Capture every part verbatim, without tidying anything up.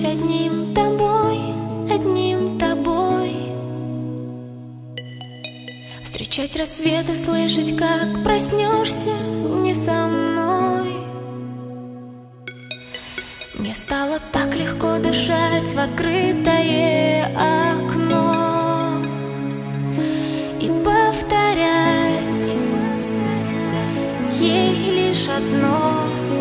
быть одним тобой, одним тобой. Встречать рассветы, слышать, как проснешься не со мной. Мне стало так легко дышать в открытое окно и повторять ей лишь одно.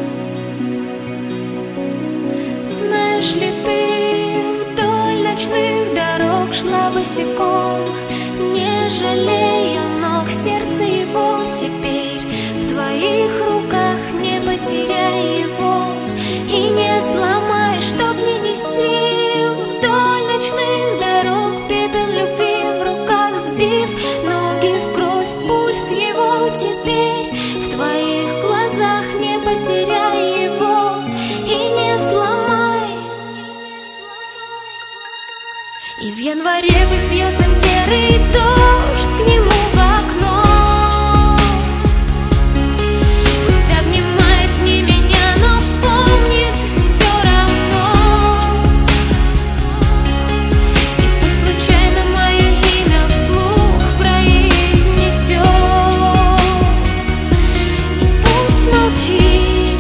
Знаешь ли, ты вдоль ночных дорог шла босиком, не жалея ног, сердце его теперь в твоих руках. Не потеряй его и не сломай, чтоб не нести вдоль ночных дорог пепел любви в руках, сбив ноги в кровь, пульс его теперь в твоих глазах. Не потеряй его и не сломай. И в январе пусть бьется серый дождь к нему в окно. Пусть обнимает не меня, но помнит все равно. И пусть случайно мое имя вслух произнесет, и пусть молчит,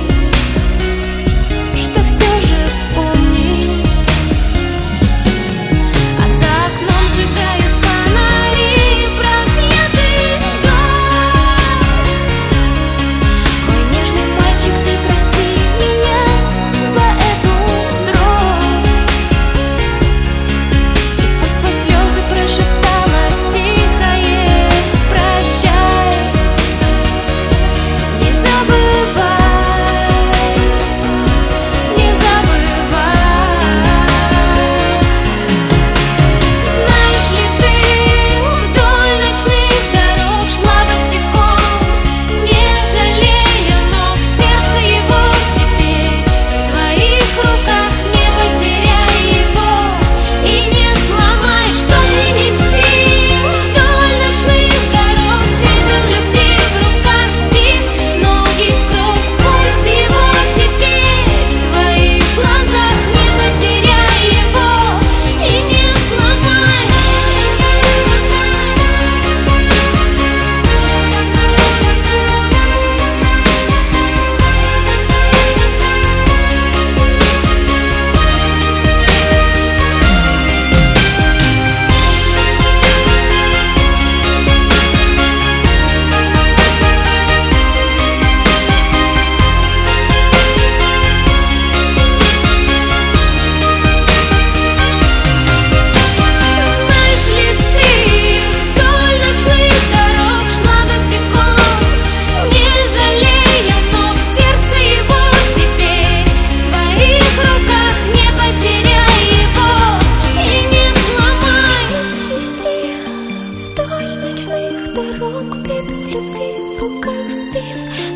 что все же помнит. А за окном сжигают фонари, проклятый дождь. Мой нежный мальчик, ты прости меня за эту дрожь. И пусть сквозь слезы прошептала тихое прощай. Не забывай, не забывай. Знаешь ли, ты вдоль ночных дорог шла босиком, не жалея ног, сердце его теперь в твоих руках. Не потеряй его и не сломай, чтоб не нести вдоль ночных дорог пепел любви в руках, сбив ноги в кровь, пульс его теперь в твоих глазах. Не потеряй его и не сломай. Знаешь ли, ты вдоль ночных дорог шла босиком, не жалея ног, сердце его теперь в твоих руках. Не потеряй его и не сломай. Чтоб нести вдоль ночных дорог пепел любви в руках, сбив